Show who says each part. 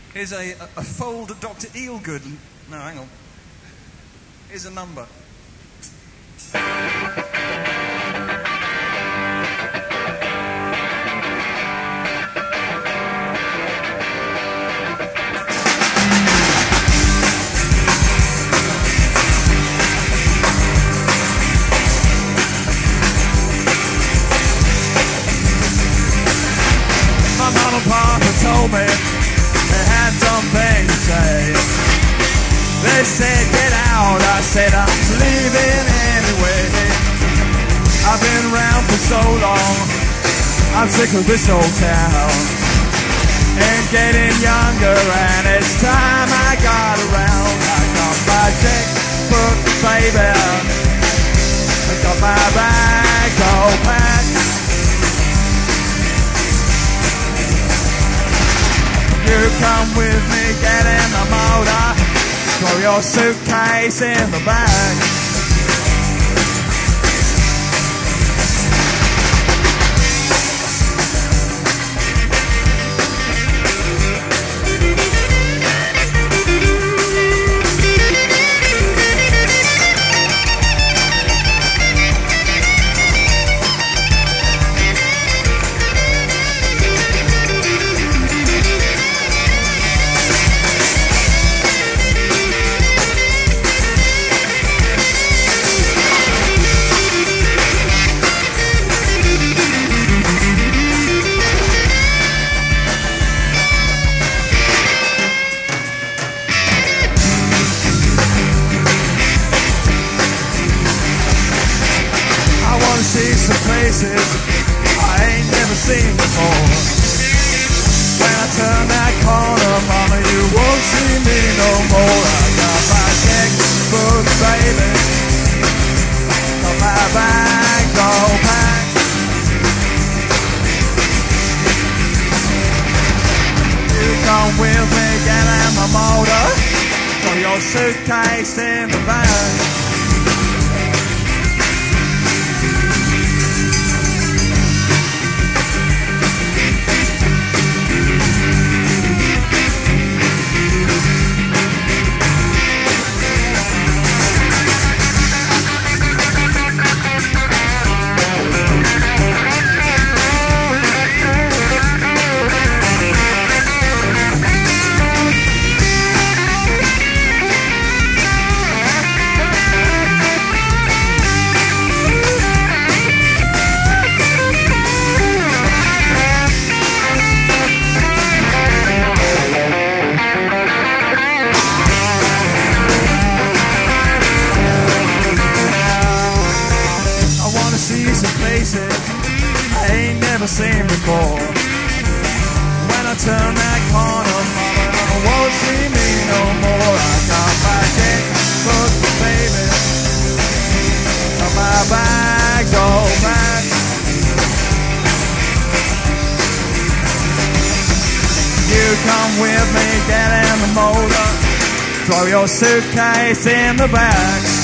Speaker 1: Here's a fold Dr. Eelgood. No, hang on. Here's a number. My mom and papa told me they had something to say. They said, get out. I said, I'm leaving anyway. I've been around for so long, I'm sick of this old town. Ain't getting younger, and it's time I got around. I got my checkbook, baby. I got my bag all packed. You come with me, get in the motor. Throw your suitcase in the back. See some places I ain't never seen before. When I turn that corner, mama, you won't see me no more. I got my checkbook, baby. Got my bags all packed. You come with me, get in my motor. Throw your suitcase in the back. I ain't never seen before. When I turn that corner, mama, you won't see me no more. I got my checkbook, baby. Got my bags all packed. You come with me, get in the motor. Throw your suitcase in the back.